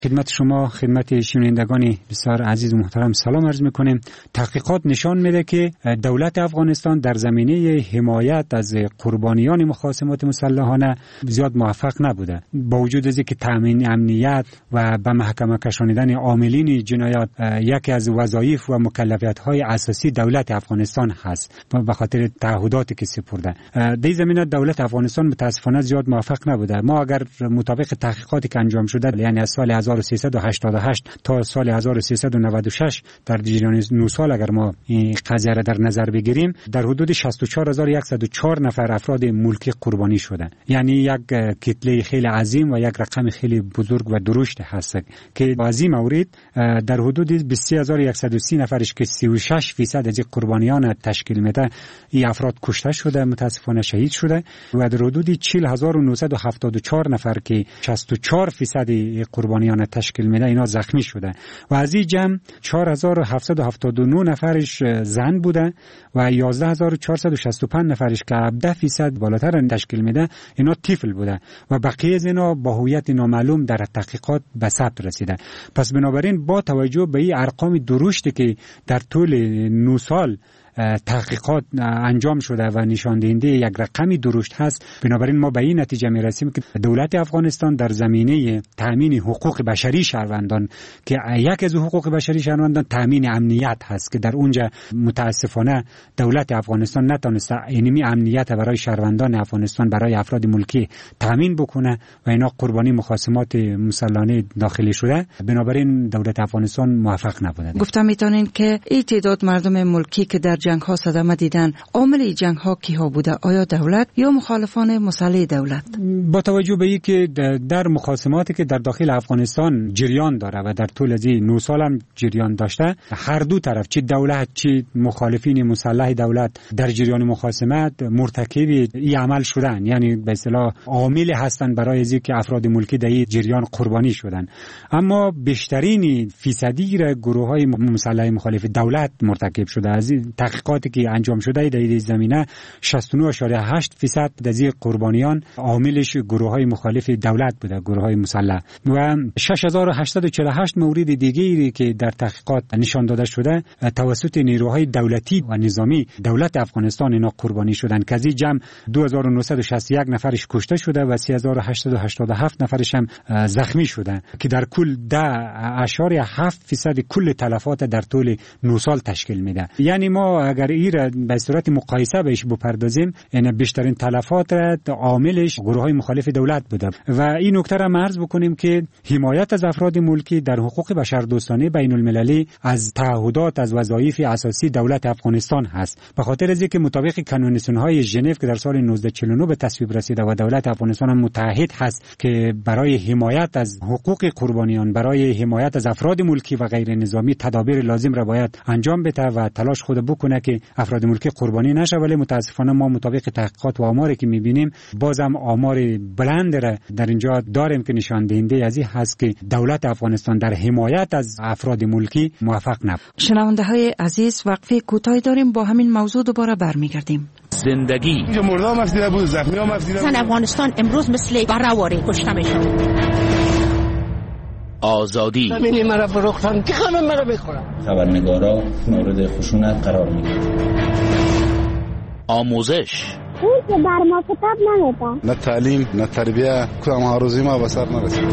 خدمت شما، خدمت شنوندگان بسیار عزیز و محترم سلام عرض میکنیم. تحقیقات نشان میده که دولت افغانستان در زمینه حمایت از قربانیان مخاصمات مسلحانه زیاد موفق نبوده. با وجود از اینکه تامین امنیت و به محکمه کشانیدن عاملین جنایات یکی از وظایف و مکلفیت‌های اساسی دولت افغانستان هست به خاطر تعهداتی که سپرده. در زمینه دولت افغانستان متاسفانه زیاد موفق نبوده. ما اگر مطابق تحقیقاتی که انجام شده، یعنی از سال 1388 تا سال 1396 در جریان 9 سال اگر ما این قضیه را در نظر بگیریم، در حدود 64104 نفر افراد ملکی قربانی شده. یعنی یک کتله خیلی عظیم و یک رقم خیلی بزرگ و درشت هست که از این مورد در حدود 23130 نفرش که 36% از قربانیان تشکیل میده، این افراد کشته شده، متاسفانه شهید شده، و در حدود 40974 نفر که 64% قربانیان تشکیل میده اینا زخمی شده، و از این جمع 4779 نفرش زن بوده و 11465 نفرش که 17% بالاتر تشکیل میده اینا طفل بوده، و بقیه از اینا با هویت نامعلوم در تحقیقات به ثبت رسیده. پس بنابراین با توجه به این ارقام درشتی که در طول 9 سال تحقیقات انجام شده و نشان دهنده یک رقمی درشت هست، بنابراین ما به این نتیجه میرسیم که دولت افغانستان در زمینه تامین حقوق بشری شهروندان، که یک از حقوق بشری شهروندان تامین امنیت هست، که در اونجا متاسفانه دولت افغانستان نتونسته اینمی امنیت برای شهروندان افغانستان، برای افراد ملکی تامین بکنه و اینا قربانی مخاصمات مسلحانه داخلی شده. بنابراین دولت افغانستان موفق نبوده. گفتم میتونین که این تعداد مردم ملکی که در جنگ ها صدمه دیدن، عامل جنگ ها کیها بوده؟ آیا دولت یا مخالفان مسلح دولت؟ با توجه به اینکه در مخاصماتی که در داخل افغانستان جریان داره و در طول از 9 سال هم جریان داشته، هر دو طرف، چه دولت چه مخالفین مسلح دولت، در جریان مخاصمت مرتکب این عمل شدن، یعنی به اصطلاح عامل هستند برای اینکه افراد ملکی در این جریان قربانی شدن. اما بیشترین فیصدی را گروه‌های مسلح مخالف دولت مرتکب شده. از تحقیقاتی که انجام شده در این زمینه 69.8% از قربانیان عاملش گروه‌های مخالف دولت بوده، گروه‌های مسلح، و 6848 مورد دیگری که در تحقیقات نشان داده شده توسط نیروهای دولتی و نظامی دولت افغانستان اینا قربانی شدند، که از این جمع 2961 نفرش کشته شده و 3887 نفرش هم زخمی شده، که در کل 10.7% کل تلفات در طول 9 سال تشکیل میده. یعنی ما اگر این را به صورت مقایسه بهش بپردازیم، این بیشترین تلفات را عاملش گروه‌های مخالف دولت بوده. و این نکته را عرض بکنیم که حمایت از افراد ملکی در حقوق بشردوستانه بین المللی از تعهدات، از وظایف اساسی دولت افغانستان هست، به خاطر از اینکه مطابق کنوانسیون‌های ژنو که در سال 1949 به تصویب رسیده و دولت افغانستان هم متعهد هست که برای حمایت از حقوق قربانیان، برای حمایت از افراد ملکی و غیر نظامی تدابیر لازم را باید انجام بده و تلاش خود بکنه که افراد ملکی قربانی نشه. ولی متاسفانه ما مطابق تحقیقات و آماری که می‌بینیم بازم آمار بلند را در اینجا داریم که نشان دهنده از این هست که دولت افغانستان در حمایت از افراد ملکی موفق نبود. شنونده‌های عزیز، وقفه کوتاهی داریم، با همین موضوع دوباره برمیگردیم. زندگی اینجا مردم افدیده بود، زخمی هم افدیده بود. افغانستان امروز مثل برآوری کشته میشه. آزادی زمینی مرا فروختن که همه مرا بخورن. خبرنگارا مورد خشونت قرار میگیرن. آموزش اون که بر ما کتاب نمیدن، نه تعلیم نه تربیه، کدام آرزوی ما به سر نرسید.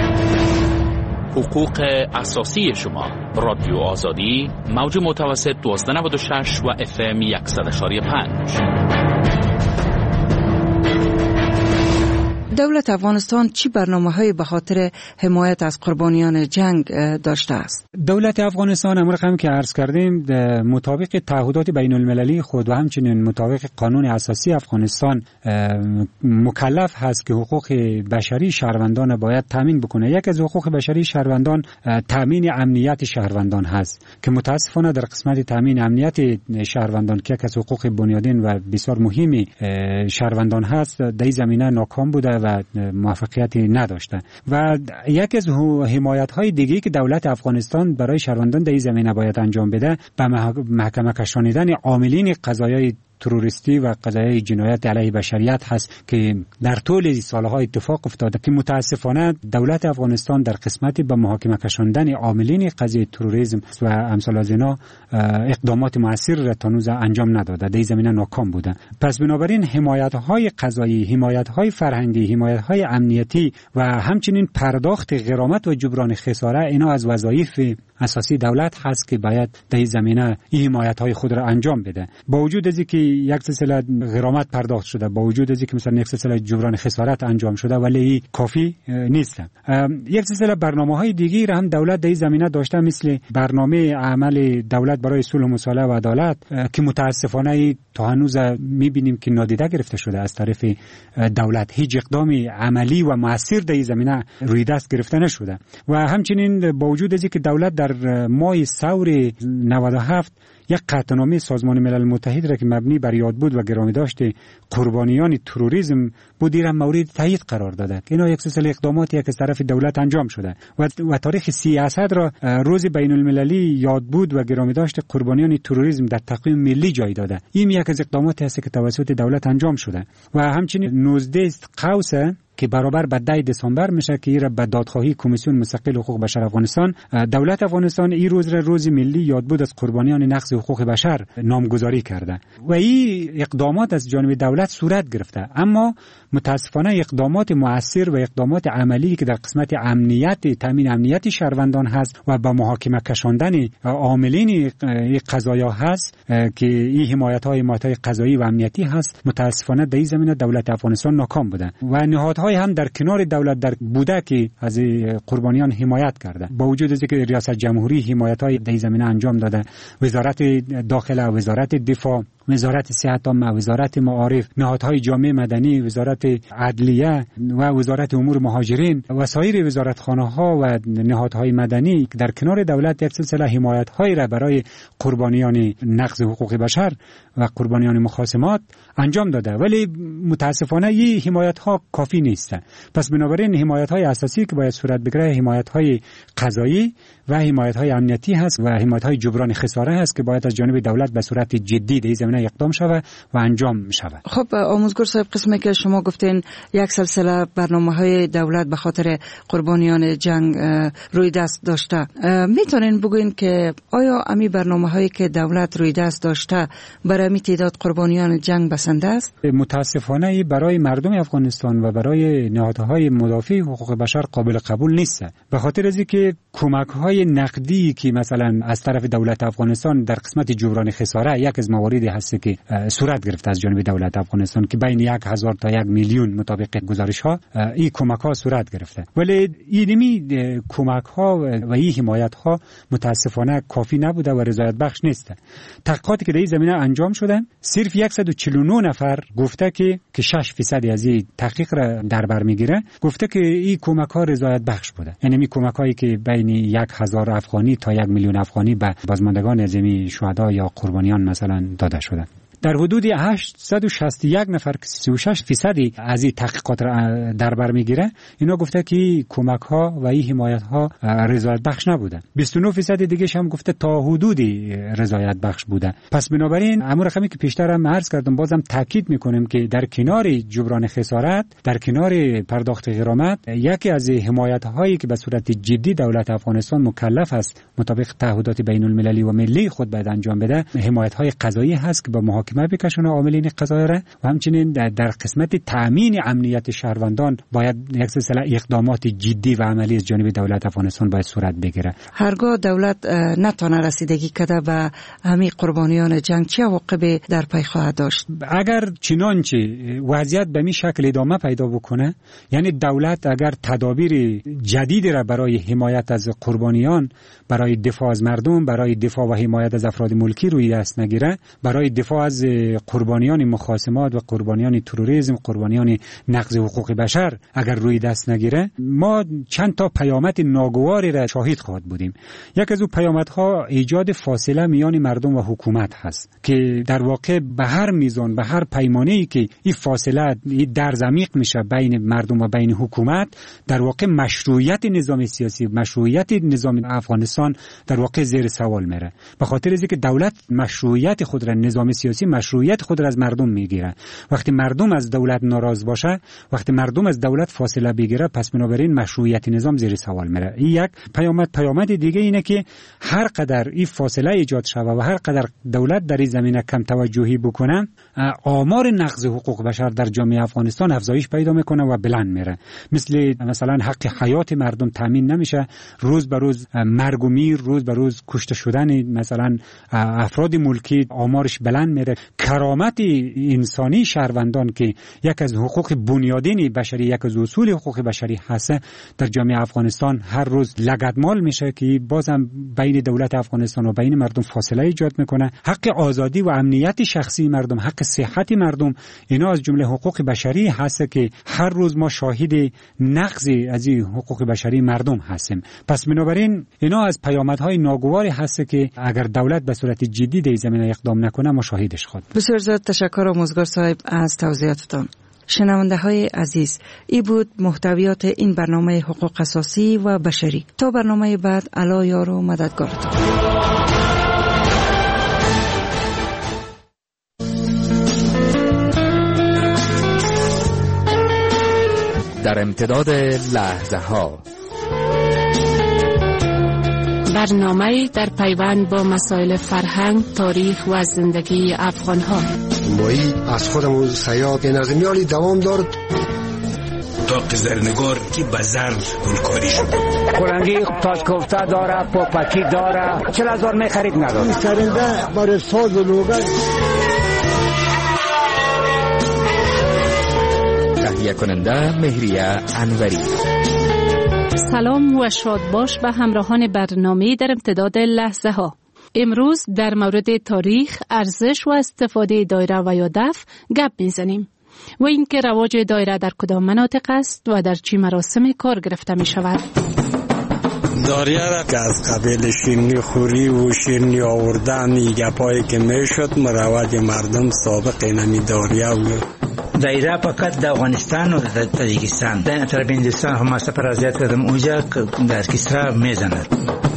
حقوق اساسی شما. رادیو آزادی، موج متوسط 1296 و FM 100.5. دولت افغانستان چی برنامه‌های به خاطر حمایت از قربانیان جنگ داشته است؟ دولت افغانستان امر هم که عرض کردیم مطابق تعهدات بین المللی خود و همچنین مطابق قانون اساسی افغانستان مکلف هست که حقوق بشری شهروندان باید تامین بکنه. یک از حقوق بشری شهروندان تامین امنیت شهروندان هست که متاسفانه در قسمت تامین امنیت شهروندان که یک از حقوق بنیادین و بسیار مهمی شهروندان هست در این زمینه ناکام بوده و موفقیتی نداشته. و یک از حمایت‌های دیگه‌ای که دولت افغانستان برای شهروندان در این زمینه باید انجام بده، به محکمه کشانیدن عاملین قضایای تروریستی و قضایای جنایت علیه بشریت هست که در طول سالها اتفاق افتاده که متاسفانه دولت افغانستان در قسمتی به محاکمه کشاندن عاملین قضیه تروریسم و امثال از اینا اقدامات موثر را تا هنوز انجام نداده، در این زمینه ناکام بوده. پس بنابراین حمایت‌های قضایی، حمایت‌های فرهنگی، حمایت‌های امنیتی و همچنین پرداخت غرامت و جبران خساره اینا از وظایف اساسی دولت هست که باید در این زمینه این حمایت‌های خود را انجام بده. با وجود از اینکه یک سلسله غرامت پرداخت شده، با وجود از اینکه مثلا یک سلسله جبران خسارت انجام شده، ولی کافی نیست. یک سلسله برنامه‌های دیگه را هم دولت در این زمینه داشته، مثل برنامه عمل دولت برای صلح و مصالحه و عدالت که متاسفانه تا هنوز می‌بینیم که نادیده گرفته شده از طرف دولت. هیچ اقدام عملی و مؤثر در این زمینه روی دست گرفته نشده. و همچنین با وجود از اینکه دولت در ماه ثور 97 یک قطعنامه سازمان ملل متحد را که مبنی بر یادبود و گرامی داشته قربانیان تروریسم بود را مورد تایید قرار داده. اینا یک سلسله اقداماتی که از طرف دولت انجام شده و تاریخ 30 اسد را روز بین المللی یادبود و گرامی داشته قربانیان تروریسم در تقویم ملی جای داده. این یک از اقداماتی است که توسط دولت انجام شده. و همچنین 19 قوس که برابر به 10 دسامبر میشه که این به دادخواهی کمیسیون مستقل حقوق بشر افغانستان، دولت افغانستان این روز را روز ملی یادبود از قربانیان نقض حقوق بشر نامگذاری کرده و این اقدامات از جانب دولت صورت گرفته. اما متاسفانه اقدامات مؤثر و اقدامات عملی که در قسمت امنیت، تامین امنیت شهروندان هست و با محاکمه کشاندن عاملین قضایا هست که این حمایت‌های قضایی و امنیتی هست، متاسفانه در این زمینه دولت افغانستان ناکام بوده و نهادهای هم در کنار دولت در بوده که از قربانیان حمایت کرده. با وجود از اینکه ریاست جمهوری حمایت‌های در این زمینه انجام داده، وزارت داخله، وزارت دفاع، وزارت صحت عامه، وزارت معارف، نهادهای جامعه مدنی، وزارت عدلیه و وزارت امور مهاجرین و سایر وزارتخانه‌ها و نهادهای مدنی در کنار دولت یک سلسله حمایت‌هایی را برای قربانیان نقض حقوق بشر و قربانیان مخاصمات انجام داده، ولی متاسفانه این حمایت‌ها کافی نیست. پس بنابراین حمایت‌های اساسی که باید صورت بگیره حمایت‌های قضایی و حمایت‌های امنیتی هست و حمایت‌های جبران خساره هست که باید از جانب دولت به صورت جدی در این زمینه اقدام شود و انجام شود. خب آموزگار صاحب، قسمی که شما گفتین یک سلسله برنامه‌های دولت به خاطر قربانیان جنگ روی دست داشته، میتونین بگوین که آیا امی برنامه‌هایی که دولت روی دست داشته برای می تعداد قربانیان جنگ بسنده است؟ متاسفانه برای مردم افغانستان و برای نهادهای مدافع حقوق بشر قابل قبول نیست، به خاطر از اینکه کمک‌های نقدی که مثلا از طرف دولت افغانستان در قسمت جبران خساره یک از مواردی هست که صورت گرفته از جانب دولت افغانستان که بین 1000 تا 1 میلیون مطابق گزارش‌ها این کمک‌ها صورت گرفته، ولی این کمک‌ها و این حمایت‌ها متاسفانه کافی نبوده و رضایت بخش نیست. تحقیقاتی که در این زمینه انجام شده، صرف 149 نفر گفته که 6% از این تحقیق را در بر میگیره، گفته که این کمک‌ها رضایت بخش بوده. یعنی این کمک‌هایی که بین 1000 افغانی تا 1 میلیون افغانی به بازماندگان از این شهدا یا قربانیان مثلا داده شده. در حدود 861 نفر که 36% از این تحقیقات را در بر میگیره، اینا گفته که کمک ها و این حمایت ها رضایت بخش نبوده. 29% دیگه هم گفته تا حدودی رضایت بخش بوده. پس بنابراین امور رقمی که پیشتر هم عرض کردم، بازم تاکید میکنیم که در کنار جبران خسارت، در کنار پرداخت غرامت، یکی از حمایت هایی که به صورت جدی دولت افغانستان مکلف است مطابق تعهدات بین المللی و ملی خود باید انجام بده، حمایت های قضایی هست که با محاکمه بکشونه عاملین قضایی را و همچنین در قسمت تامین امنیت شهروندان باید یک سلسله اقدامات جدی و عملی از جانب دولت افغانستان باید صورت بگیره. هرگاه دولت نتونه رسیدگی کرده به همین قربانیان جنگ، چه عواقبی در پی خواهد داشت؟ اگر چنانچه وضعیت به این شکل ادامه پیدا بکنه، یعنی دولت اگر تدابیر جدید را برای حمایت از قربانیان، برای دفاع از مردم، برای دفاع و حمایت از افراد ملکی روی دست نگیره، برای دفاع از قربانیان مخاصمات و قربانیان تروریسم، قربانیان نقض حقوق بشر اگر روی دست نگیره، ما چند تا پیامد ناگواری را شاهد خواهد بودیم. یک از اون پیامدها ایجاد فاصله میان مردم و حکومت هست که در واقع به هر میزان، به هر پیمانه‌ای که این فاصله این درز عمیق میشه بین مردم و بین حکومت، در واقع مشروعیت نظام سیاسی، مشروعیت نظام افغانستان در واقع زیر سوال میره. به خاطر اینکه دولت مشروعیت خود را، نظام سیاسی دموکراسی مشروعیت خود را از مردم میگیره. وقتی مردم از دولت ناراض باشه، وقتی مردم از دولت فاصله بگیره، پس بنابراین مشروعیت نظام زیر سوال میره. این یک پیامد دیگه اینه که هر قدر این فاصله ایجاد شود و هر قدر دولت در این زمینه کم توجهی بکنه، آمار نقض حقوق بشر در جامعه افغانستان افزایش پیدا میکنه و بلند میره. مثلا حق حیات مردم تامین نمیشه، روز به روز مرگ و میر، روز به روز کشته شدن مثلا افراد ملکی آمارش بلند میره. کرامت انسانی شهروندان که یک از حقوق بنیادین بشری، یک از اصول حقوق بشری هست، در جامعه افغانستان هر روز لگدمال میشه که بازم بین دولت افغانستان و بین مردم فاصله ایجاد میکنه. حق آزادی و امنیت شخصی مردم، حق صحت مردم، اینا از جمله حقوق بشری هست که هر روز ما شاهد نقض از این حقوق بشری مردم هستیم. پس بنابراین اینا از پیامدهای ناگواری هست که اگر دولت به صورت جدی در زمینه اقدام نکنه ما شاهدش خواهیم. بسیار زیاد تشکر آموزگار صاحب از توضیحاتتان. شنونده های عزیز، ای بود محتویات این برنامه حقوق اساسی و بشری. تا برنامه بعد، الله یار و مددگارتان. در امتداد لحظه ها، برنامه در پیوند با مسائل فرهنگ، تاریخ و زندگی افغان ها. مایی از خودمون سیاد نظمیالی دوام دارد تا قزرنگار که بزر گلکاری شد. کلنگی تاج کوفته داره، پاپکی داره، 40,000 می خرید نداره. سرنده برای ساز و لوگن. تهیه کننده مهریه انوری. سلام و شاد باش به همراهان برنامه در امتداد لحظه ها. امروز در مورد تاریخ، ارزش و استفاده دایره و یا دف گپ میزنیم و اینکه رواج دایره در کدام مناطق است و در چه مراسم کار گرفته می شود. دایره را که از قبیل شیرنی خوری و شیرنی آوردن گپایی که می شد، مروج مردم سابق نمی دایره و دایره فقط در افغانستان و در تاجیکستان، در طرف هندوستان هم سفر ازیاد کردم اونجا در کسرا میزند.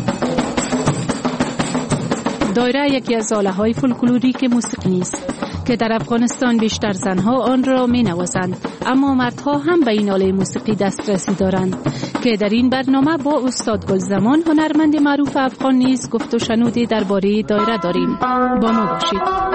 دایره یکی از آله‌های فولکلوریک موسیقی نیست که در افغانستان بیشتر زنها آن را می‌نوازند، اما مردها هم به این آله موسیقی دسترسی دارند که در این برنامه با استاد گلزمان، هنرمند معروف افغان نیز گفت و شنودی درباره دایره داریم. با ما باشید.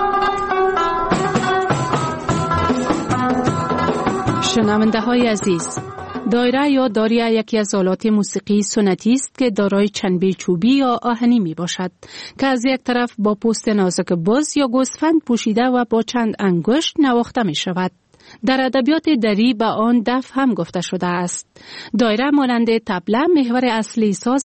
شنونده های عزیز، دایره یا داریه یکی از آلات موسیقی سنتی است که دارای چنبه چوبی یا آهنی می باشد که از یک طرف با پوست نازک بز یا گوسفند پوشیده و با چند انگشت نواخته می شود. در ادبیات دری به آن دف هم گفته شده است. دایره مانند طبله محور اصلی ساز